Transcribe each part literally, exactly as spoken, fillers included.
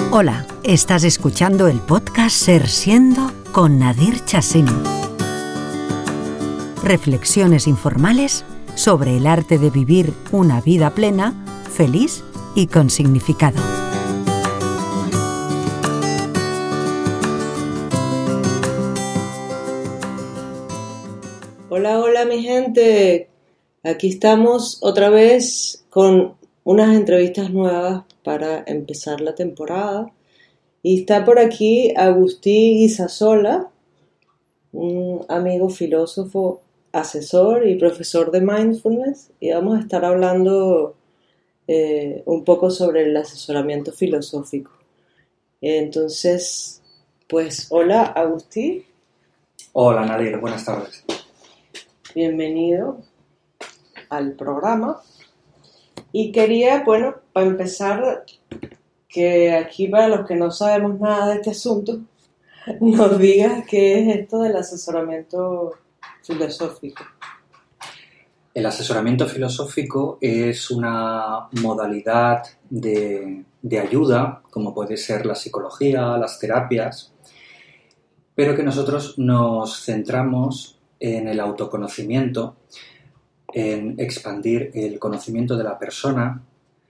Hola, estás escuchando el podcast Ser Siendo con Nadir Chasini. Reflexiones informales sobre el arte de vivir una vida plena, feliz y con significado. Hola, hola mi gente. Aquí estamos otra vez con unas entrevistas nuevas para empezar la temporada. Y está por aquí Agustí Guisasola, un amigo filósofo, asesor y profesor de mindfulness. Y vamos a estar hablando eh, un poco sobre el asesoramiento filosófico. Entonces, pues hola Agustí. Hola Nadir, buenas tardes. Bienvenido al programa. Y quería, bueno, para empezar, que aquí para los que no sabemos nada de este asunto, nos digas qué es esto del asesoramiento filosófico. El asesoramiento filosófico es una modalidad de, de ayuda, como puede ser la psicología, las terapias, pero que nosotros nos centramos en el autoconocimiento, en expandir el conocimiento de la persona,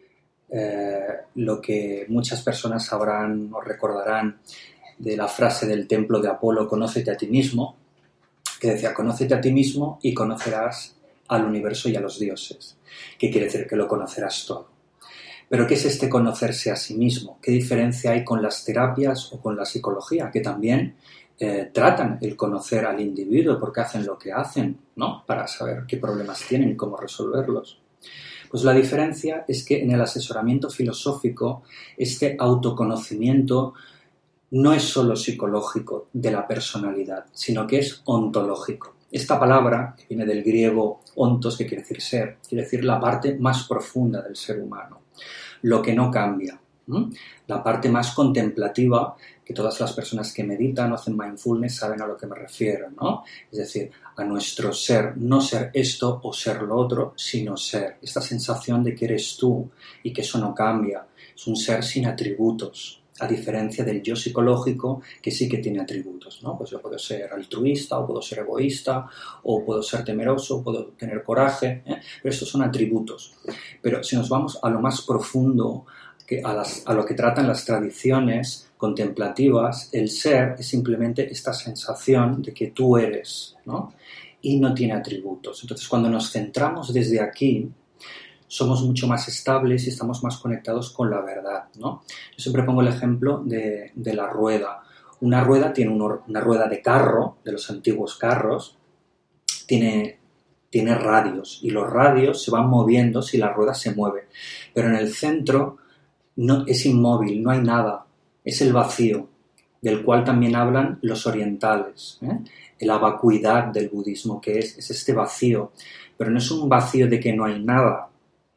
eh, lo que muchas personas sabrán o recordarán de la frase del templo de Apolo, conócete a ti mismo, que decía, conócete a ti mismo y conocerás al universo y a los dioses, que quiere decir que lo conocerás todo. Pero ¿qué es este conocerse a sí mismo? ¿Qué diferencia hay con las terapias o con la psicología, que también Eh, tratan el conocer al individuo porque hacen lo que hacen, ¿no? Para saber qué problemas tienen y cómo resolverlos? Pues la diferencia es que en el asesoramiento filosófico este autoconocimiento no es solo psicológico de la personalidad, sino que es ontológico. Esta palabra, que viene del griego ontos, que quiere decir ser, quiere decir la parte más profunda del ser humano, lo que no cambia. ¿Mm? La parte más contemplativa, que todas las personas que meditan o hacen mindfulness saben a lo que me refiero, ¿no? Es decir, a nuestro ser, no ser esto o ser lo otro, sino ser. Esta sensación de que eres tú y que eso no cambia. Es un ser sin atributos, a diferencia del yo psicológico, que sí que tiene atributos, ¿no? Pues yo puedo ser altruista, o puedo ser egoísta, o puedo ser temeroso, o puedo tener coraje, ¿eh? Pero estos son atributos. Pero si nos vamos a lo más profundo, que a, las, a lo que tratan las tradiciones contemplativas, el ser es simplemente esta sensación de que tú eres, ¿no? Y no tiene atributos. Entonces, cuando nos centramos desde aquí, somos mucho más estables y estamos más conectados con la verdad, ¿no? Yo siempre pongo el ejemplo de, de la rueda. Una rueda tiene un, una rueda de carro, de los antiguos carros, tiene, tiene radios, y los radios se van moviendo si la rueda se mueve. Pero en el centro no, es inmóvil, no hay nada, es el vacío, del cual también hablan los orientales, ¿eh? La vacuidad del budismo, que es, es este vacío, pero no es un vacío de que no hay nada,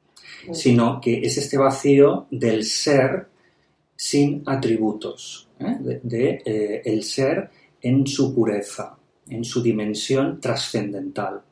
sino que es este vacío del ser sin atributos, ¿eh? de, de eh, el ser en su pureza, en su dimensión trascendental.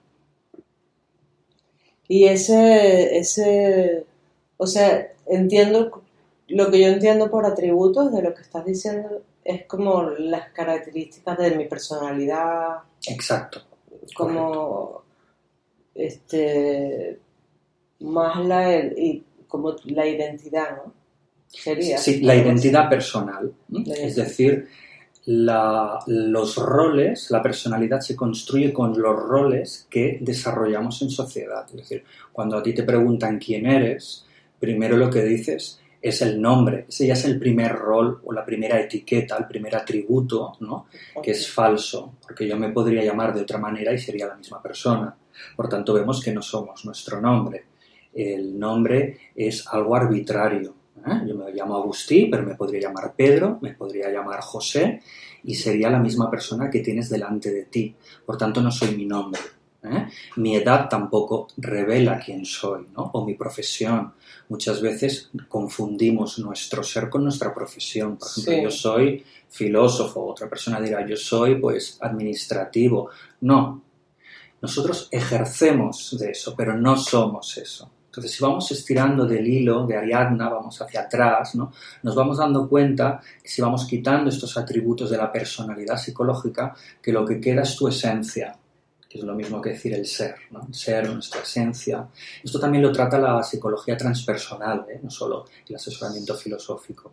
Y ese, ese, o sea, entiendo. Lo que yo entiendo por atributos de lo que estás diciendo es como las características de mi personalidad. Exacto. Como, este, más la, y como la identidad, ¿no? Sería. Sí, la identidad personal. ¿eh? La es decir, la, los roles, la personalidad se construye con los roles que desarrollamos en sociedad. Es decir, cuando a ti te preguntan quién eres, primero lo que dices es el nombre. Ese ya es el primer rol o la primera etiqueta, el primer atributo, ¿no? Okay. Que es falso, porque yo me podría llamar de otra manera y sería la misma persona. Por tanto, vemos que no somos nuestro nombre. El nombre es algo arbitrario. ¿eh? Yo me llamo Agustí, pero me podría llamar Pedro, me podría llamar José y sería la misma persona que tienes delante de ti. Por tanto, no soy mi nombre. ¿eh? Mi edad tampoco revela quién soy, ¿no? O mi profesión. Muchas veces confundimos nuestro ser con nuestra profesión. Por ejemplo, sí. Yo soy filósofo, otra persona dirá, yo soy pues administrativo. No, nosotros ejercemos de eso, pero no somos eso. Entonces, si vamos estirando del hilo de Ariadna, vamos hacia atrás, ¿no? Nos vamos dando cuenta que si vamos quitando estos atributos de la personalidad psicológica, que lo que queda es tu esencia, que es lo mismo que decir el ser, ¿no? El ser, nuestra esencia. Esto también lo trata la psicología transpersonal, ¿eh? No solo el asesoramiento filosófico.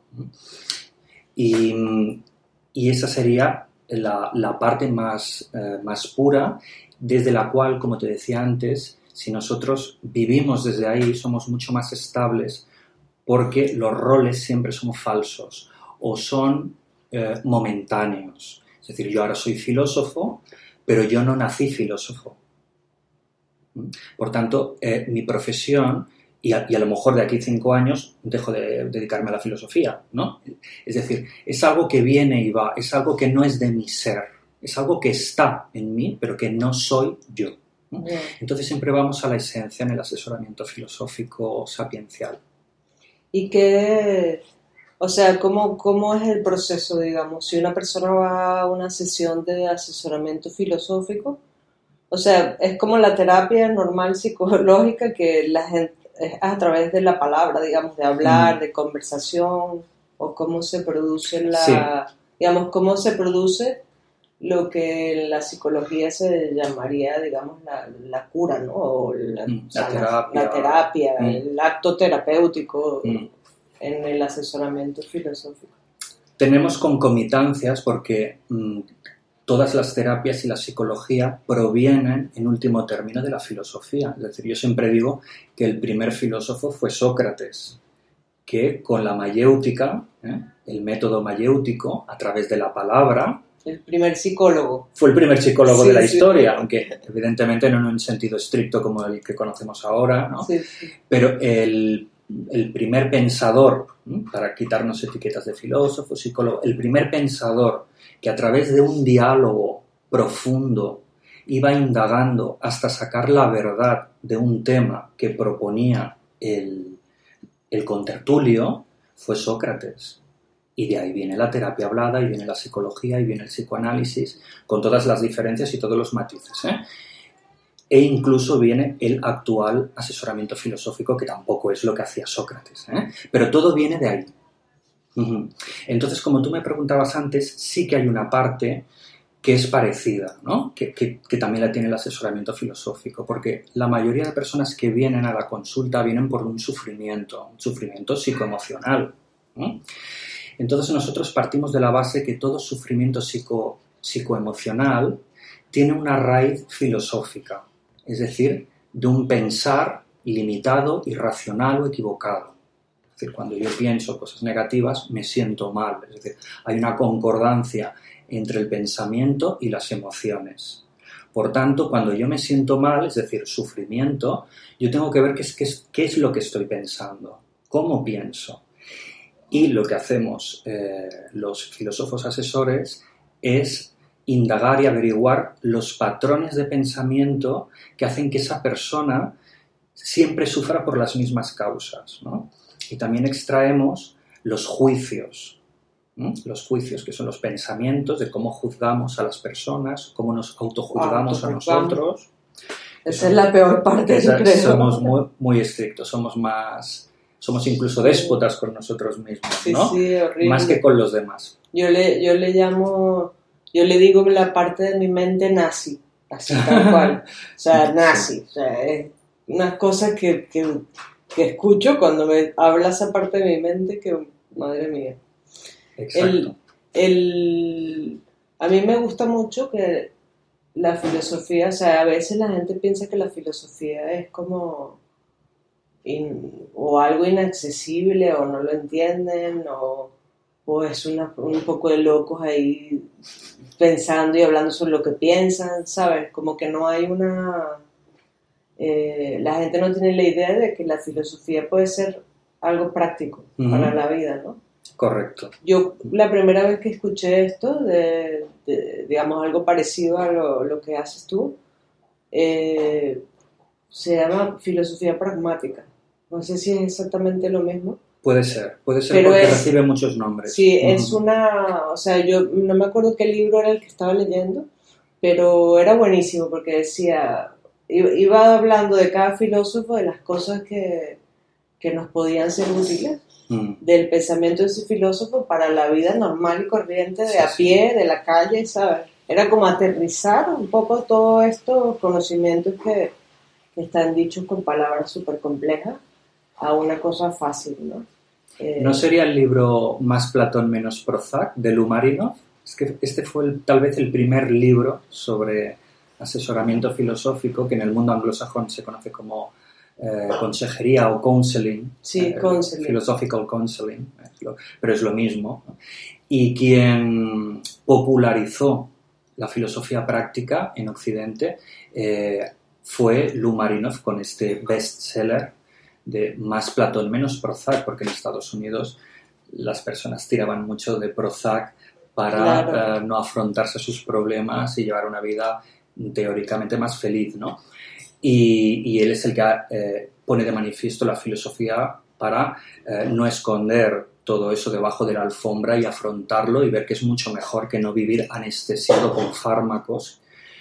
Y, y esa sería la, la parte más, eh, más pura, desde la cual, como te decía antes, si nosotros vivimos desde ahí, somos mucho más estables, porque los roles siempre son falsos o son eh, momentáneos. Es decir, yo ahora soy filósofo, pero yo no nací filósofo. Por tanto, eh, mi profesión, y a, y a lo mejor de aquí cinco años dejo de dedicarme a la filosofía, ¿no? Es decir, es algo que viene y va, es algo que no es de mi ser, es algo que está en mí, pero que no soy yo, ¿no? Yeah. Entonces siempre vamos a la esencia en el asesoramiento filosófico sapiencial. ¿Y qué, o sea, cómo, cómo es el proceso, digamos? Si una persona va a una sesión de asesoramiento filosófico, o sea, es como la terapia normal psicológica que la gente es a través de la palabra, digamos, de hablar, mm. de conversación, o cómo se produce la, sí. digamos, cómo se produce lo que en la psicología se llamaría, digamos, la, la cura, ¿no? O la, mm, o sea, la terapia, la, la terapia mm. el acto terapéutico mm. en el asesoramiento filosófico. Tenemos concomitancias porque mmm, todas las terapias y la psicología provienen, en último término, de la filosofía. Es decir, yo siempre digo que el primer filósofo fue Sócrates, que con la mayéutica, ¿eh? el método mayéutico, a través de la palabra... El primer psicólogo. Fue el primer psicólogo sí, de la sí, historia, sí. aunque evidentemente no en un sentido estricto como el que conocemos ahora, ¿no? Sí, sí. Pero el, el primer pensador, ¿eh? para quitarnos etiquetas de filósofo, psicólogo, el primer pensador que a través de un diálogo profundo iba indagando hasta sacar la verdad de un tema que proponía el, el contertulio, fue Sócrates. Y de ahí viene la terapia hablada, y viene la psicología, y viene el psicoanálisis, con todas las diferencias y todos los matices, ¿eh? E incluso viene el actual asesoramiento filosófico, que tampoco es lo que hacía Sócrates, ¿eh? Pero todo viene de ahí. Uh-huh. Entonces, como tú me preguntabas antes, sí que hay una parte que es parecida, ¿no? Que, que, que también la tiene el asesoramiento filosófico, porque la mayoría de personas que vienen a la consulta vienen por un sufrimiento, un sufrimiento psicoemocional, ¿no? Entonces nosotros partimos de la base que todo sufrimiento psico, psicoemocional tiene una raíz filosófica, es decir, de un pensar limitado, irracional o equivocado. Es decir, cuando yo pienso cosas negativas me siento mal, es decir, hay una concordancia entre el pensamiento y las emociones. Por tanto, cuando yo me siento mal, es decir, sufrimiento, yo tengo que ver qué es, qué es, qué es lo que estoy pensando, cómo pienso. Y lo que hacemos eh, los filósofos asesores es indagar y averiguar los patrones de pensamiento que hacen que esa persona siempre sufra por las mismas causas, ¿no? Y también extraemos los juicios, ¿no? Los juicios, que son los pensamientos de cómo juzgamos a las personas, cómo nos autojuzgamos a nosotros. Esa es la peor parte, esa, yo creo. Somos muy, muy estrictos, somos más... Somos incluso déspotas con nosotros mismos, sí, ¿no? Sí, horrible. Más que con los demás. Yo le, yo le llamo, yo le digo la parte de mi mente nazi, así tal cual. O sea, nazi. O sea, es una cosa que, que, que escucho cuando me habla esa parte de mi mente que, madre mía. Exacto. El, el, a mí me gusta mucho que la filosofía, o sea, a veces la gente piensa que la filosofía es como... In, o algo inaccesible, o no lo entienden, o, o es una, un poco de locos ahí pensando y hablando sobre lo que piensan, ¿sabes? Como que no hay una... Eh, la gente no tiene la idea de que la filosofía puede ser algo práctico uh-huh. para la vida, ¿no? Correcto. Yo la primera vez que escuché esto, de, de, digamos, algo parecido a lo, lo que haces tú, eh, se llama filosofía pragmática. No sé si es exactamente lo mismo. Puede ser, puede ser pero porque es, recibe muchos nombres. Sí, uh-huh. es una... O sea, yo no me acuerdo qué libro era el que estaba leyendo, pero era buenísimo porque decía... iba hablando de cada filósofo, de las cosas que, que nos podían ser útiles, mm. del pensamiento de ese filósofo para la vida normal y corriente, de sí, a pie, sí. de la calle, ¿sabes? Era como aterrizar un poco todos estos conocimientos que, que están dichos con palabras súper complejas a una cosa fácil, ¿no? Eh, ¿No sería el libro Más Platón menos Prozac de Lumarinov? Es que este fue el, tal vez el primer libro sobre asesoramiento filosófico que en el mundo anglosajón se conoce como eh, consejería o counseling. Sí, eh, counseling. Philosophical counseling, es lo, pero es lo mismo. Y quien popularizó la filosofía práctica en Occidente eh, fue Lumarinov con este bestseller de Más Platón menos Prozac, porque en Estados Unidos las personas tiraban mucho de Prozac para claro. uh, no afrontarse a sus problemas y llevar una vida teóricamente más feliz, ¿no? Y, y él es el que eh, pone de manifiesto la filosofía para eh, no esconder todo eso debajo de la alfombra y afrontarlo y ver que es mucho mejor que no vivir anestesiado con fármacos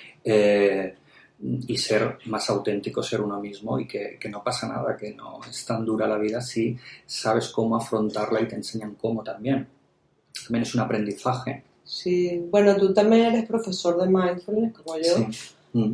eh, y ser más auténtico, ser uno mismo, y que, que no pasa nada, que no es tan dura la vida si sabes cómo afrontarla y te enseñan cómo también. También es un aprendizaje. Sí, bueno, tú también eres profesor de mindfulness, como yo. Sí. Mm.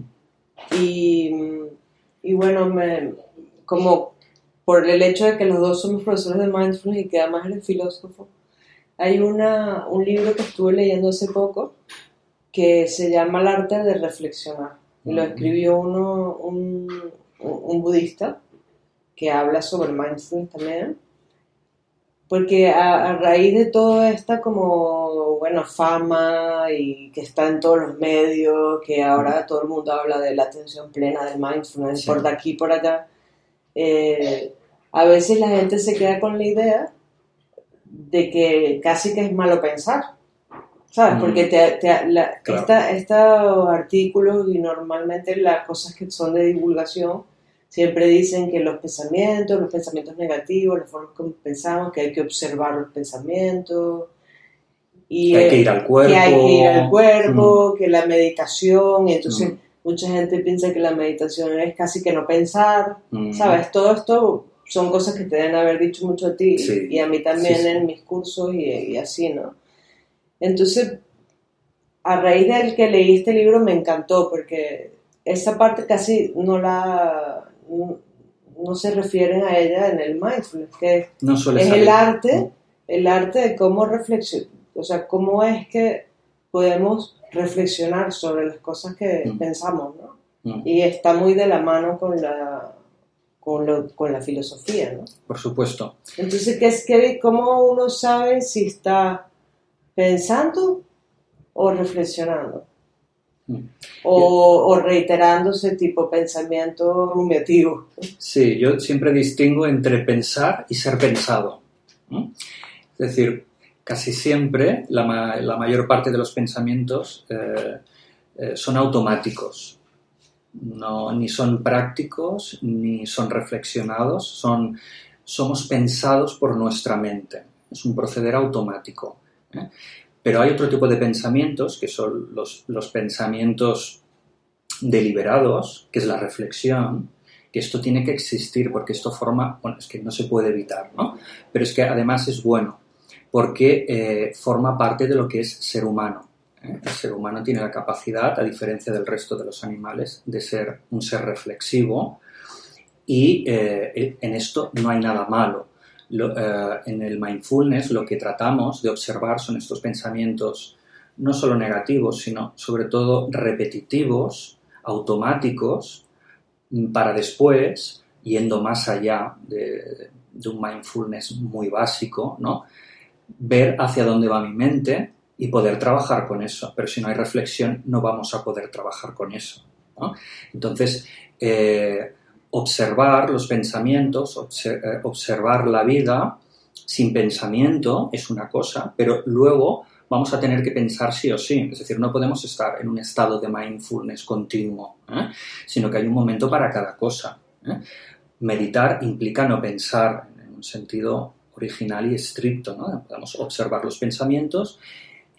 Y, y bueno, me, como por el hecho de que los dos somos profesores de mindfulness y que además eres filósofo, hay una, un libro que estuve leyendo hace poco que se llama El arte de reflexionar. Y lo escribió uno, un, un budista que habla sobre mindfulness también. Porque a, a raíz de toda esta como, bueno, fama y que está en todos los medios, que ahora todo el mundo habla de la atención plena, del mindfulness, sí. por de aquí por allá, eh, a veces la gente se queda con la idea de que casi que es malo pensar, ¿sabes? Mm. Porque te, te, la, claro. esta, estos artículos y normalmente las cosas que son de divulgación siempre dicen que los pensamientos, los pensamientos negativos, la forma como pensamos, que hay que observar los pensamientos. Y que hay que ir al cuerpo. Que hay que ir al cuerpo, mm. que la meditación, y entonces mm. mucha gente piensa que la meditación es casi que no pensar, mm. ¿sabes? Todo esto son cosas que te deben haber dicho mucho a ti sí. y a mí también sí, sí. en mis cursos y, y así, ¿no? Entonces, a raíz del que leí este libro me encantó porque esa parte casi no la... no se refieren a ella en el mindfulness, que no suele es salir. el arte, el arte de cómo reflexionar, o sea, cómo es que podemos reflexionar sobre las cosas que mm. pensamos, ¿no? Mm. Y está muy de la mano con la, con, lo, con la filosofía, ¿no? Por supuesto. Entonces, ¿qué es que, ¿cómo uno sabe si está pensando o reflexionando? O, o reiterándose tipo pensamiento rumiativo. Sí, yo siempre distingo entre pensar y ser pensado. ¿no? Es decir, casi siempre la, la mayor parte de los pensamientos eh, eh, son automáticos. No, ni son prácticos, ni son reflexionados, son, somos pensados por nuestra mente. Es un proceder automático. ¿eh? Pero hay otro tipo de pensamientos, que son los, los pensamientos deliberados, que es la reflexión, que esto tiene que existir, porque esto forma, bueno, es que no se puede evitar, ¿no? Pero es que además es bueno, porque eh, forma parte de lo que es ser humano. ¿eh? El ser humano tiene la capacidad, a diferencia del resto de los animales, de ser un ser reflexivo, y eh, en esto no hay nada malo. Lo, uh, en el mindfulness lo que tratamos de observar son estos pensamientos no solo negativos, sino sobre todo repetitivos, automáticos, para después, yendo más allá de, de un mindfulness muy básico, ¿no? Ver hacia dónde va mi mente y poder trabajar con eso. Pero si no hay reflexión, no vamos a poder trabajar con eso, ¿no? Entonces, eh, observar los pensamientos, observar la vida sin pensamiento es una cosa, pero luego vamos a tener que pensar sí o sí. Es decir, no podemos estar en un estado de mindfulness continuo, ¿eh? sino que hay un momento para cada cosa. ¿eh? Meditar implica no pensar en un sentido original y estricto, ¿no? Podemos observar los pensamientos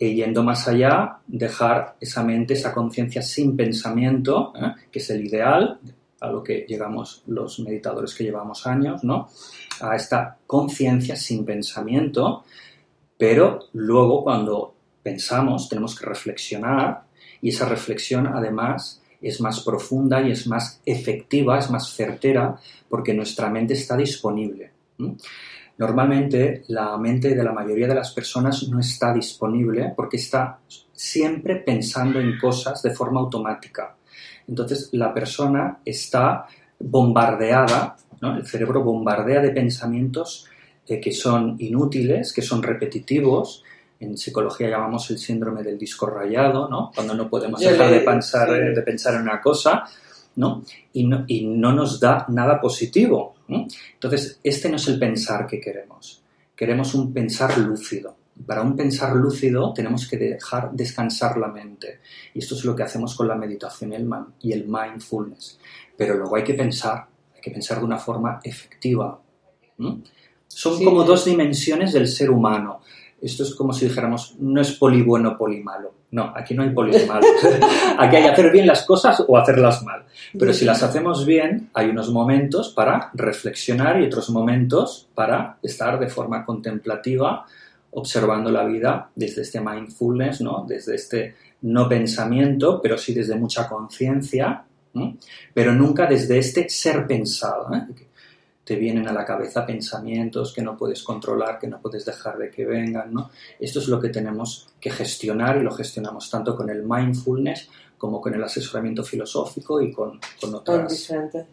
e yendo más allá, dejar esa mente, esa conciencia sin pensamiento, ¿eh? que es el ideal, a lo que llegamos los meditadores que llevamos años, ¿no? A esta conciencia sin pensamiento, pero luego cuando pensamos tenemos que reflexionar y esa reflexión además es más profunda y es más efectiva, es más certera porque nuestra mente está disponible. ¿Mm? Normalmente la mente de la mayoría de las personas no está disponible porque está siempre pensando en cosas de forma automática. Entonces la persona está bombardeada, ¿no? El cerebro bombardea de pensamientos eh, que son inútiles, que son repetitivos. En psicología llamamos el síndrome del disco rayado, ¿no? Cuando no podemos dejar de pensar, sí. de pensar en una cosa, ¿no? Y, no, y no nos da nada positivo, ¿no? Entonces, este no es el pensar que queremos. Queremos un pensar lúcido. Para un pensar lúcido tenemos que dejar descansar la mente. Y esto es lo que hacemos con la meditación y el, man, y el mindfulness. Pero luego hay que pensar, hay que pensar de una forma efectiva. ¿Mm? Son sí, como dos dimensiones del ser humano. Esto es como si dijéramos, no es poli bueno, poli malo. No, aquí no hay poli malo. Aquí hay hacer bien las cosas o hacerlas mal. Pero si las hacemos bien, hay unos momentos para reflexionar y otros momentos para estar de forma contemplativa, observando la vida desde este mindfulness, ¿no? Desde este no pensamiento, pero sí desde mucha conciencia, ¿no? Pero nunca desde este ser pensado, ¿eh? Te vienen a la cabeza pensamientos que no puedes controlar, que no puedes dejar de que vengan, ¿no? Esto es lo que tenemos que gestionar y lo gestionamos tanto con el mindfulness como con el asesoramiento filosófico y con, con otras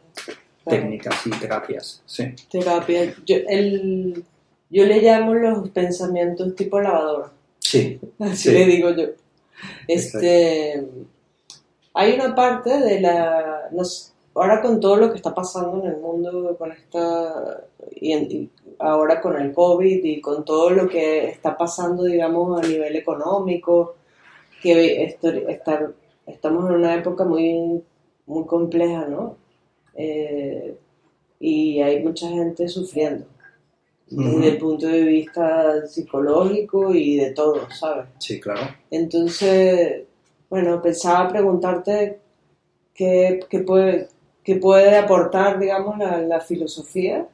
técnicas y terapias. Sí. Terapia. Yo, el, yo le llamo los pensamientos tipo lavadora. Sí. Así sí. le digo yo. Este, hay una parte de la... No sé, ahora con todo lo que está pasando en el mundo, con esta y, en, y ahora con el COVID y con todo lo que está pasando, digamos, a nivel económico, que esto, está, estamos en una época muy, muy compleja, ¿no? Eh, y hay mucha gente sufriendo, uh-huh. desde el punto de vista psicológico y de todo, ¿sabes? Sí, claro. Entonces, bueno, pensaba preguntarte qué, qué puede... que puede aportar, digamos, la, la filosofía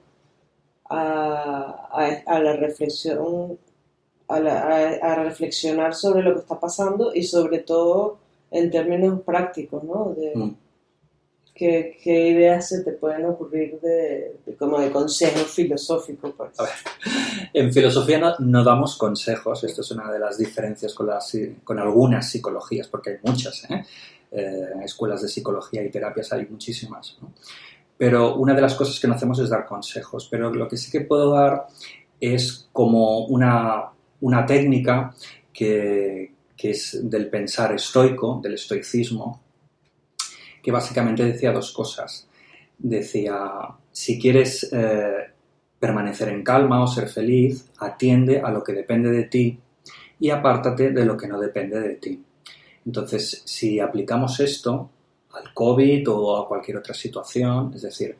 a, a, a la reflexión, a, la, a, a reflexionar sobre lo que está pasando y sobre todo en términos prácticos, ¿no? De, mm. ¿qué, ¿Qué ideas se te pueden ocurrir de, de como de consejos filosóficos? Pues? A ver, en filosofía no, no damos consejos, esto es una de las diferencias con, las, con algunas psicologías, porque hay muchas, ¿eh? Eh, escuelas de psicología y terapias hay muchísimas, ¿no? Pero una de las cosas que no hacemos es dar consejos, pero lo que sí que puedo dar es como una, una técnica que, que es del pensar estoico, del estoicismo, que básicamente decía dos cosas. Decía, si quieres eh, permanecer en calma o ser feliz, atiende a lo que depende de ti y apártate de lo que no depende de ti. Entonces, si aplicamos esto al COVID o a cualquier otra situación, es decir,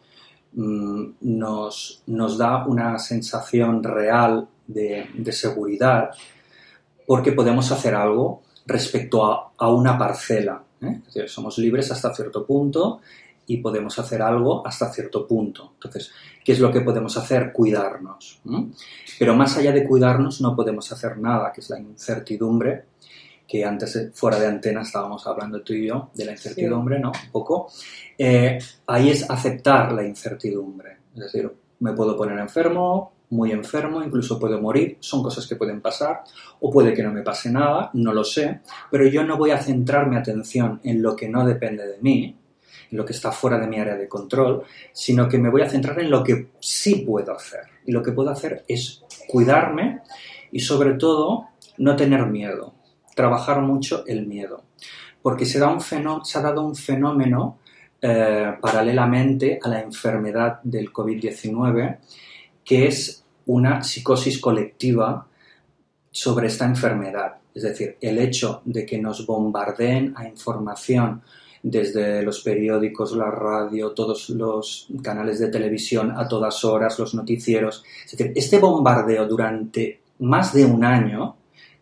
nos, nos da una sensación real de, de seguridad porque podemos hacer algo respecto a, a una parcela, ¿eh? Es decir, somos libres hasta cierto punto y podemos hacer algo hasta cierto punto. Entonces, ¿qué es lo que podemos hacer? Cuidarnos, ¿eh? Pero más allá de cuidarnos no podemos hacer nada, que es la incertidumbre, que antes fuera de antena estábamos hablando tú y yo de la incertidumbre, sí. ¿no? Un poco. Eh, ahí es aceptar la incertidumbre. Es decir, me puedo poner enfermo, muy enfermo, incluso puedo morir, son cosas que pueden pasar, o puede que no me pase nada, no lo sé, pero yo no voy a centrar mi atención en lo que no depende de mí, en lo que está fuera de mi área de control, sino que me voy a centrar en lo que sí puedo hacer. Y lo que puedo hacer es cuidarme y, sobre todo, no tener miedo. Trabajar mucho el miedo, porque se, da un fenó- se ha dado un fenómeno eh, paralelamente a la enfermedad del covid diecinueve, que es una psicosis colectiva sobre esta enfermedad. Es decir, el hecho de que nos bombardeen a información desde los periódicos, la radio, todos los canales de televisión a todas horas, los noticieros. Es decir, este bombardeo durante más de un año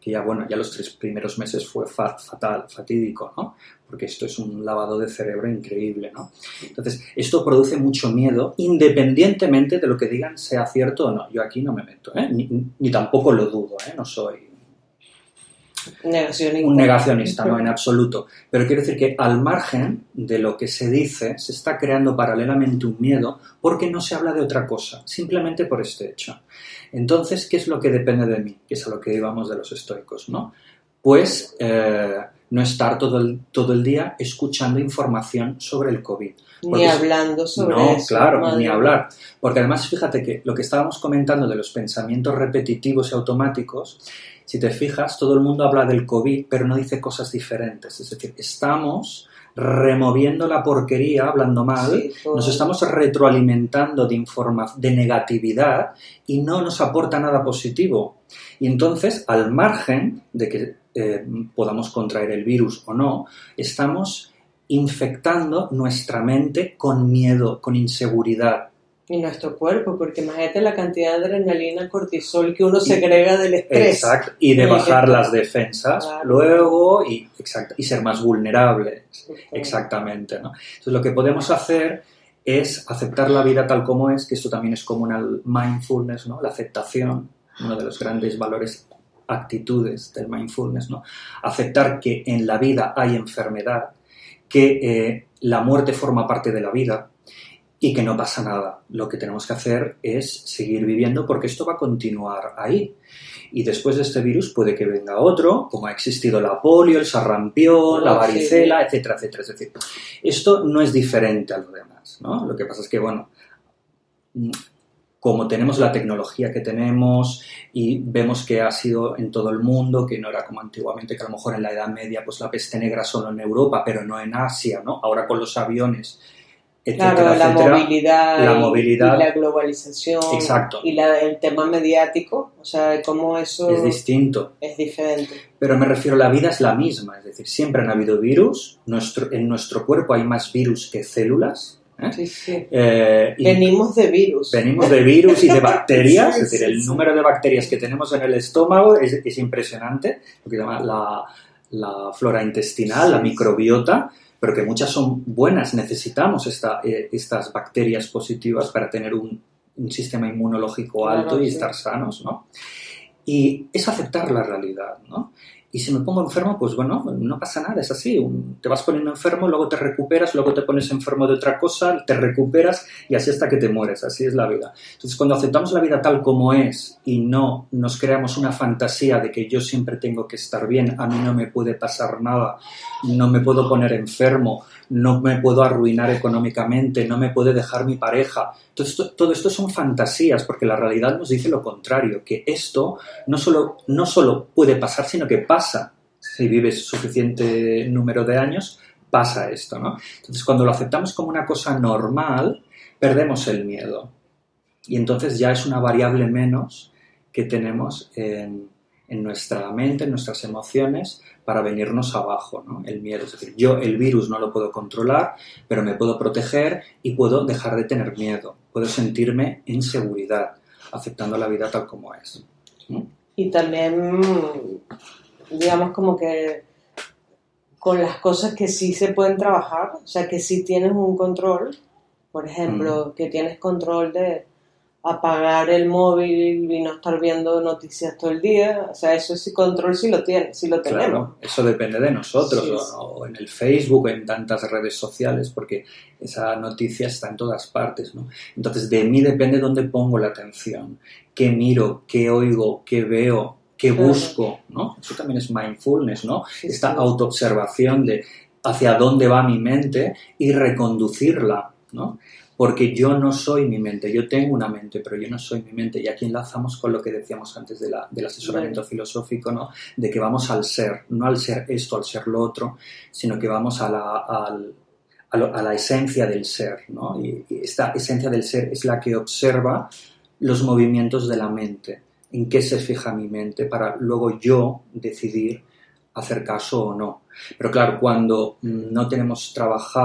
que ya, bueno, ya los tres primeros meses fue fa- fatal, fatídico, ¿no? Porque esto es un lavado de cerebro increíble, ¿no? Entonces, esto produce mucho miedo, independientemente de lo que digan sea cierto o no. Yo aquí no me meto, ¿eh? Ni, ni tampoco lo dudo, ¿eh? No soy Negacionista. un negacionista, no, en absoluto. Pero quiero decir que al margen de lo que se dice, se está creando paralelamente un miedo porque no se habla de otra cosa, simplemente por este hecho. Entonces, ¿qué es lo que depende de mí? Que es a lo que íbamos de los estoicos, ¿no? Pues eh, no estar todo el, todo el día escuchando información sobre el COVID. Ni hablando sobre no, eso. No, claro, madre. ni hablar. Porque además, fíjate que lo que estábamos comentando de los pensamientos repetitivos y automáticos, si te fijas, todo el mundo habla del COVID, pero no dice cosas diferentes. Es decir, estamos removiendo la porquería, hablando mal, sí, nos estamos retroalimentando de, informa- de negatividad y no nos aporta nada positivo. Y entonces, al margen de que eh, podamos contraer el virus o no, estamos infectando nuestra mente con miedo, con inseguridad. Y nuestro cuerpo, porque imagínate la cantidad de adrenalina, cortisol que uno segrega del estrés. Exacto, y de bajar las defensas claro. luego y, exacto, y ser más vulnerable. Sí, exactamente, ¿no? Entonces lo que podemos hacer es aceptar la vida tal como es, que esto también es común al mindfulness, ¿no? La aceptación, uno de los grandes valores, actitudes del mindfulness, ¿no? Aceptar que en la vida hay enfermedad, que eh, la muerte forma parte de la vida, y que no pasa nada. Lo que tenemos que hacer es seguir viviendo porque esto va a continuar ahí. Y después de este virus puede que venga otro, como ha existido la polio, el sarampión, la varicela, etcétera, etcétera. Es decir, esto no es diferente a lo demás, ¿no? Lo que pasa es que, bueno, como tenemos la tecnología que tenemos y vemos que ha sido en todo el mundo, que no era como antiguamente, que a lo mejor en la Edad Media pues la peste negra solo en Europa, pero no en Asia, ¿no? Ahora con los aviones, etcétera, claro, la etcétera, movilidad, la y, movilidad y la globalización. Exacto. Y la, el tema mediático, o sea, cómo eso es distinto. Es diferente. Pero me refiero, la vida es la misma, es decir, siempre han habido virus, nuestro, en nuestro cuerpo hay más virus que células. ¿eh? Sí, sí. Eh, y venimos de virus. Venimos de virus y de bacterias, sí, es decir, sí, el sí. número de bacterias que tenemos en el estómago es, es impresionante, lo que se llama la, la flora intestinal, sí, la microbiota, pero que muchas son buenas, necesitamos esta, eh, estas bacterias positivas para tener un, un sistema inmunológico alto claro, y sí. estar sanos, ¿no? Y es aceptar la realidad, ¿no? Y si me pongo enfermo, pues bueno, no pasa nada, es así. Un, te vas poniendo enfermo, luego te recuperas, luego te pones enfermo de otra cosa, te recuperas y así hasta que te mueres, así es la vida. Entonces, cuando aceptamos la vida tal como es y no nos creamos una fantasía de que yo siempre tengo que estar bien, a mí no me puede pasar nada, no me puedo poner enfermo, no me puedo arruinar económicamente, no me puede dejar mi pareja. Todo esto, todo esto son fantasías, porque la realidad nos dice lo contrario, que esto no solo, no solo puede pasar, sino que pasa. Si vives suficiente número de años, pasa esto, ¿no? Entonces, cuando lo aceptamos como una cosa normal, perdemos el miedo. Y entonces ya es una variable menos que tenemos en, en nuestra mente, en nuestras emociones, para venirnos abajo, ¿no? El miedo. Es decir, yo el virus no lo puedo controlar, pero me puedo proteger y puedo dejar de tener miedo. Puedo sentirme en seguridad, aceptando la vida tal como es. ¿Sí? Y también, digamos, como que con las cosas que sí se pueden trabajar, o sea, que sí tienes un control, por ejemplo, mm. que tienes control de apagar el móvil y no estar viendo noticias todo el día, o sea, eso sí, control sí lo tienes, sí lo tenemos. Claro, eso depende de nosotros, sí, o, sí. o en el Facebook, o en tantas redes sociales, porque esa noticia está en todas partes, ¿no? Entonces, de mí depende dónde pongo la atención, qué miro, qué oigo, qué veo, qué busco, ¿no? Eso también es mindfulness, ¿no? Sí, Esta sí. autoobservación de hacia dónde va mi mente y reconducirla, ¿no? Porque yo no soy mi mente, yo tengo una mente, pero yo no soy mi mente. Y aquí enlazamos con lo que decíamos antes de la, del asesoramiento filosófico, ¿no? De que vamos al ser, no al ser esto, al ser lo otro, sino que vamos a la, al, a, lo, a la esencia del ser, ¿no? Y, y esta esencia del ser es la que observa los movimientos de la mente, en qué se fija mi mente, para luego yo decidir hacer caso o no. Pero claro, cuando no tenemos trabajada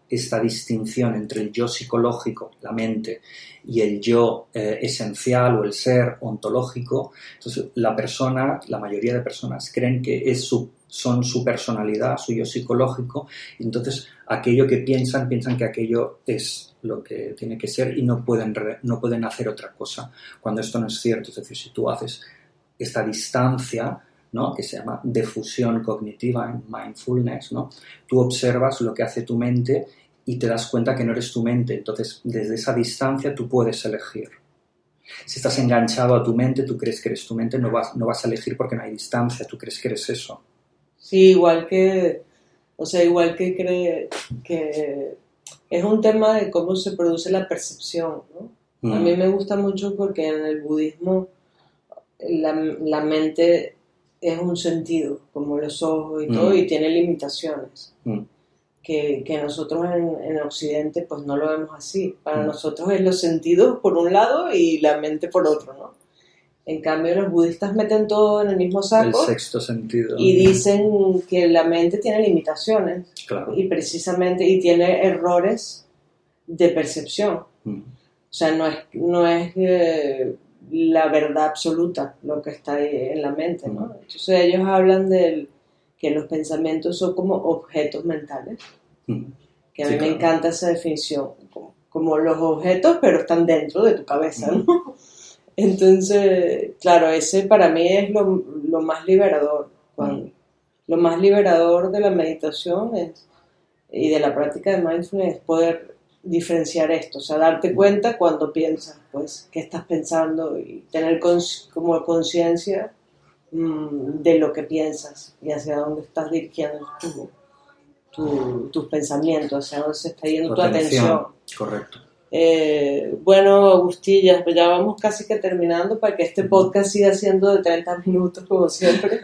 esta distinción entre el yo psicológico, la mente, y el yo eh, esencial o el ser ontológico, entonces la persona, la mayoría de personas creen que es su, son su personalidad, su yo psicológico, y entonces aquello que piensan, piensan que aquello es lo que tiene que ser y no pueden, re, no pueden hacer otra cosa, cuando esto no es cierto. Es decir, si tú haces esta distancia, ¿no?, que se llama defusión cognitiva en mindfulness, ¿no?, tú observas lo que hace tu mente y te das cuenta que no eres tu mente. Entonces, desde esa distancia tú puedes elegir. Si estás enganchado a tu mente, tú crees que eres tu mente, no vas, no vas a elegir porque no hay distancia, tú crees que eres eso. Sí, igual que, o sea, igual que cree que es un tema de cómo se produce la percepción, ¿no? Mm. A mí me gusta mucho porque en el budismo la, la mente es un sentido, como los ojos y todo, mm. y tiene limitaciones. Mm. Que, que nosotros en, en Occidente pues no lo vemos así. Para mm. nosotros es los sentidos por un lado y la mente por otro, ¿no? En cambio los budistas meten todo en el mismo saco. El sexto sentido. Y dicen que la mente tiene limitaciones. Claro. Y precisamente, y tiene errores de percepción. Mm. O sea, no es, no es eh, la verdad absoluta lo que está ahí en la mente, ¿no? Mm. Entonces ellos hablan del que los pensamientos son como objetos mentales, mm. que a sí, mí claro. me encanta esa definición, como, como los objetos, pero están dentro de tu cabeza, ¿no? Mm. Entonces, claro, ese para mí es lo, lo más liberador. Cuando, mm. Lo más liberador de la meditación es, y de la práctica de mindfulness es poder diferenciar esto, o sea, darte cuenta cuando piensas, pues, qué estás pensando y tener cons- como conciencia de lo que piensas y hacia dónde estás dirigiendo tu, tu, tus pensamientos, hacia dónde se está yendo tu, tu atención. atención. Correcto. Eh, bueno, Agustín, ya, ya vamos casi que terminando para que este podcast siga siendo de treinta minutos como siempre.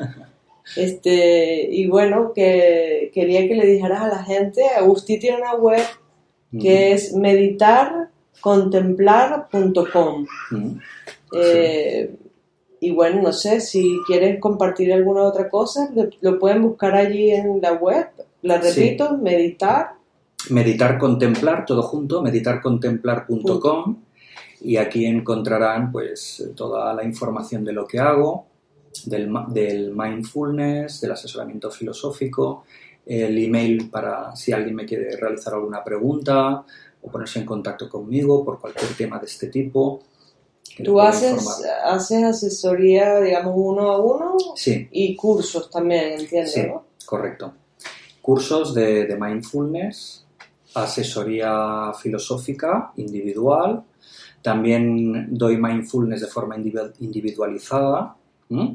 este Y bueno, que quería que le dijeras a la gente, Agustín tiene una web que mm. es meditar contemplar punto com. Mm. Eh, sí. Y bueno, no sé, si quieres compartir alguna otra cosa, lo pueden buscar allí en la web. La repito, sí. meditar. Meditar, contemplar, todo junto, meditar contemplar punto com. Y aquí encontrarán pues toda la información de lo que hago, del, del mindfulness, del asesoramiento filosófico, el email para si alguien me quiere realizar alguna pregunta o ponerse en contacto conmigo por cualquier tema de este tipo. ¿Tú haces, haces asesoría, digamos, uno a uno? Sí. Y cursos también, entiendo, sí, ¿no? Correcto. Cursos de, de mindfulness, asesoría filosófica individual. También doy mindfulness de forma individualizada. ¿Mm?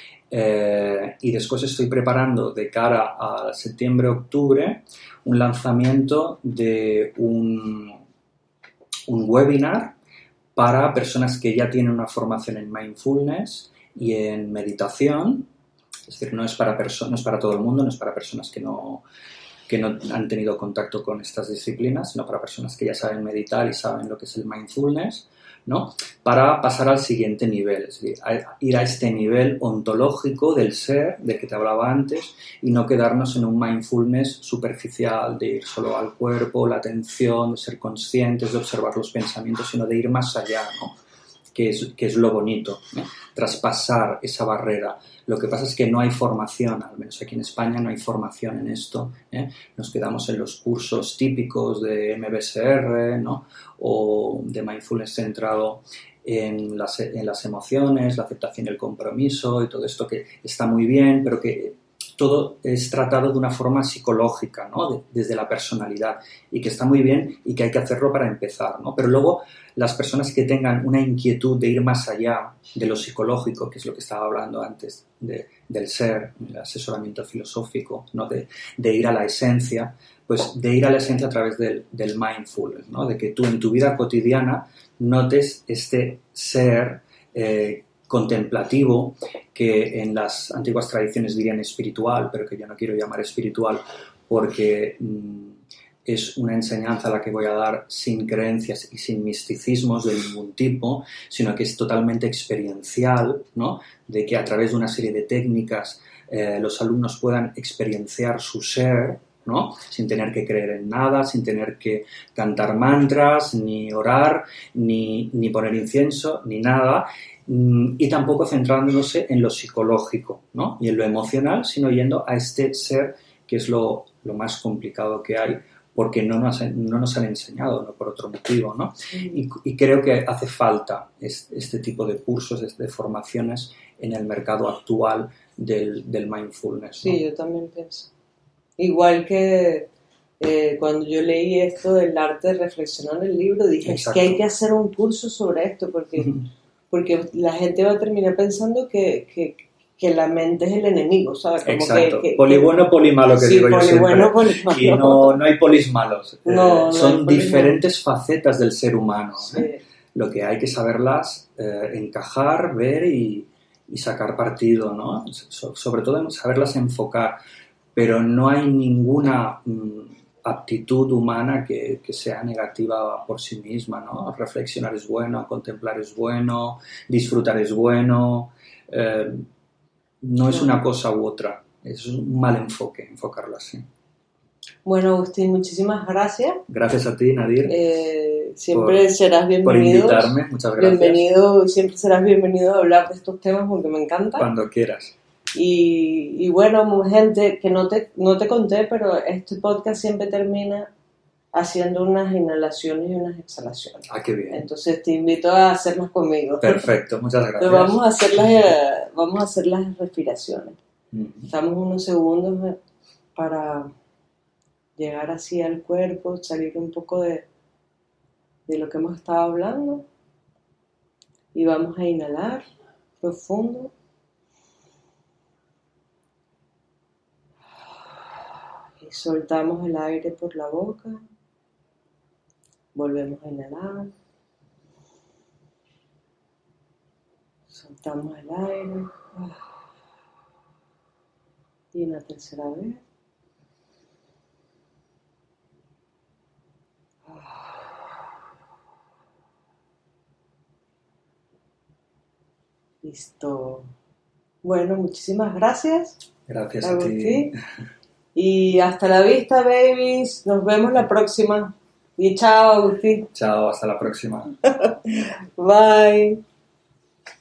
Eh, y después estoy preparando de cara a septiembre-octubre un lanzamiento de un, un webinar para personas que ya tienen una formación en mindfulness y en meditación. Es decir, no es para, perso- no es para todo el mundo, no es para personas que no, que no han tenido contacto con estas disciplinas, sino para personas que ya saben meditar y saben lo que es el mindfulness, ¿no? Para pasar al siguiente nivel, es decir, a ir a este nivel ontológico del ser, del que te hablaba antes, y no quedarnos en un mindfulness superficial de ir solo al cuerpo, la atención, de ser conscientes, de observar los pensamientos, sino de ir más allá, ¿no? Que es, que es lo bonito, ¿eh? Traspasar esa barrera. Lo que pasa es que no hay formación, al menos aquí en España no hay formación en esto, ¿eh? Nos quedamos en los cursos típicos de M B S R, ¿no? O de mindfulness centrado en las, en las emociones, la aceptación y el compromiso y todo esto que está muy bien, pero que todo es tratado de una forma psicológica, ¿no? De, desde la personalidad, y que está muy bien y que hay que hacerlo para empezar, ¿no? Pero luego las personas que tengan una inquietud de ir más allá de lo psicológico, que es lo que estaba hablando antes de, del ser, el asesoramiento filosófico, ¿no? De, de ir a la esencia, pues de ir a la esencia a través del, del mindfulness, ¿no? De que tú en tu vida cotidiana notes este ser eh, contemplativo, que en las antiguas tradiciones dirían espiritual, pero que yo no quiero llamar espiritual porque mmm, es una enseñanza a la que voy a dar sin creencias y sin misticismos de ningún tipo, sino que es totalmente experiencial, ¿no? De que a través de una serie de técnicas eh, los alumnos puedan experienciar su ser, ¿no? Sin tener que creer en nada, sin tener que cantar mantras, ni orar, ni, ni poner incienso, ni nada, y tampoco centrándose en lo psicológico, ¿no? Y en lo emocional, sino yendo a este ser que es lo, lo más complicado que hay, porque no nos, no nos han enseñado, no por otro motivo, ¿no? Y, y creo que hace falta este, este tipo de cursos, de formaciones en el mercado actual del, del mindfulness, ¿no? Sí, yo también pienso. Igual que eh, cuando yo leí esto del arte de reflexionar en el libro, dije, Exacto. es que hay que hacer un curso sobre esto, porque, uh-huh. porque la gente va a terminar pensando que, que, que la mente es el enemigo, ¿sabes? Como Exacto. Que, que, poli bueno, poli malo, que sí, digo yo poli siempre. Bueno, poli malo. Y no, no hay polis malos. No, eh, no son hay diferentes malo. facetas del ser humano. Sí. ¿eh? Lo que hay que saberlas eh, encajar, ver y, y sacar partido, ¿no? So, sobre todo saberlas enfocar. Pero no hay ninguna mm, aptitud humana que, que sea negativa por sí misma, ¿no? Reflexionar es bueno, contemplar es bueno, disfrutar es bueno. Eh, no es una cosa u otra, es un mal enfoque, enfocarlo así. Bueno, Agustín, muchísimas gracias. Gracias a ti, Nadir. Eh, siempre por, serás bienvenido. Por invitarme, muchas gracias. Bienvenido, siempre serás bienvenido a hablar de estos temas porque me encanta. Cuando quieras. Y, y bueno, gente, que no te, no te conté, pero este podcast siempre termina haciendo unas inhalaciones y unas exhalaciones. Ah, qué bien. Entonces te invito a hacerlas conmigo. Perfecto, muchas gracias. Entonces vamos a hacer las, eh, vamos a hacer las respiraciones. Mm. Estamos unos segundos para llegar así al cuerpo, salir un poco de, de lo que hemos estado hablando. Y vamos a inhalar profundo. Y soltamos el aire por la boca. Volvemos a inhalar. Soltamos el aire. Y una tercera vez. Listo. Bueno, muchísimas gracias. Gracias a ti. Y hasta la vista, babies. Nos vemos la próxima. Y chao, Agustín. Chao, hasta la próxima. Bye.